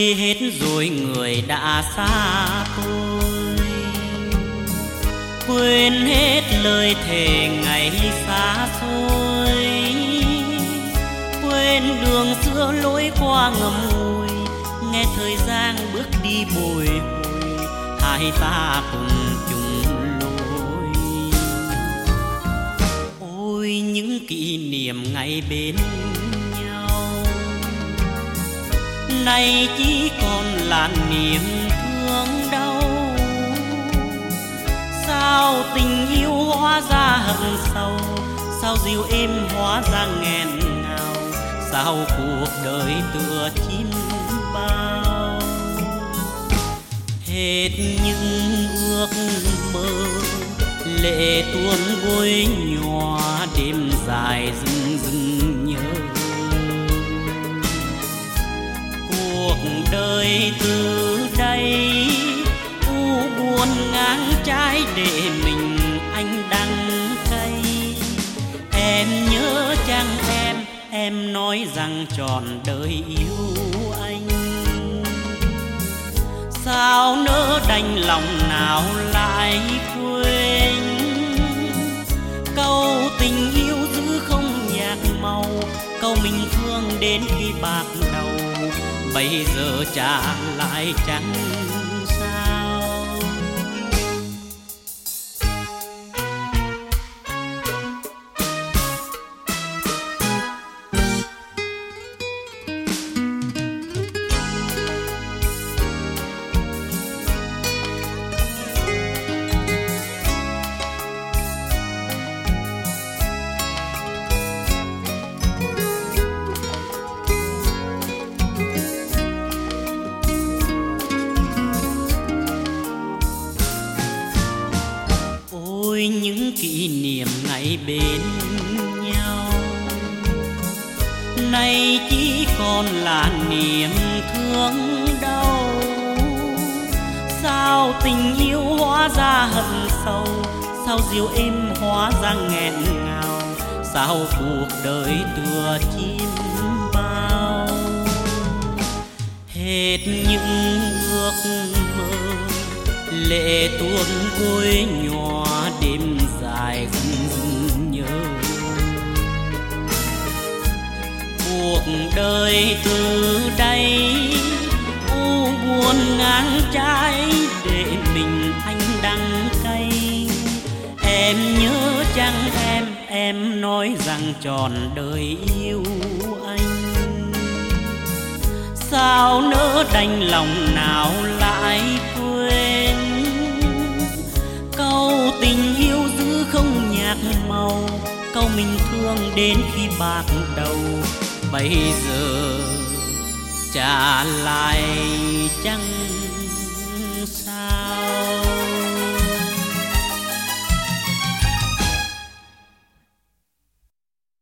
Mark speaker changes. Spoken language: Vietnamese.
Speaker 1: hết rồi người đã xa tôi, quên hết lời thề ngày xa xôi, quên đường xưa lối qua ngầm ngùi, nghe thời gian bước đi bồi hồi, hai ta cùng chung lối. Ôi những kỷ niệm ngày bên nhau, nay chỉ còn là niềm thương đau. Sao tình yêu hóa ra hận sâu, sao dịu êm hóa ra nghẹn ngào, sao cuộc đời tựa chim bao. Hết những ước mơ lệ tuôn gối nhòa, đêm dài rừng rừng nhớ. Cuộc đời từ đây u buồn ngang trái để mình anh đắng cay. Em nhớ chăng em nói rằng trọn đời yêu anh. Sao nỡ đành lòng nào lại quên, câu tình yêu giữ không nhạt màu, câu mình thương đến khi bạc đầu, bây giờ trả lại chẳng sao. Những kỷ niệm ngày bên nhau, nay chỉ còn là niềm thương đau. Sao tình yêu hóa ra hận sâu, sao dịu êm hóa ra nghẹn ngào, sao cuộc đời tựa chim bao. Hết những ước mơ lệ tuôn gối nhòa, đêm dài rừng rừng nhớ. Cuộc đời từ đây u buồn ngang trái để mình anh đắng cay. Em nhớ chăng em nói rằng trọn đời yêu anh. Sao nỡ đành lòng nào lại quên, câu tình yêu giữ không nhạt màu, câu mình thương đến khi bạc đầu, bây giờ trả lại chẳng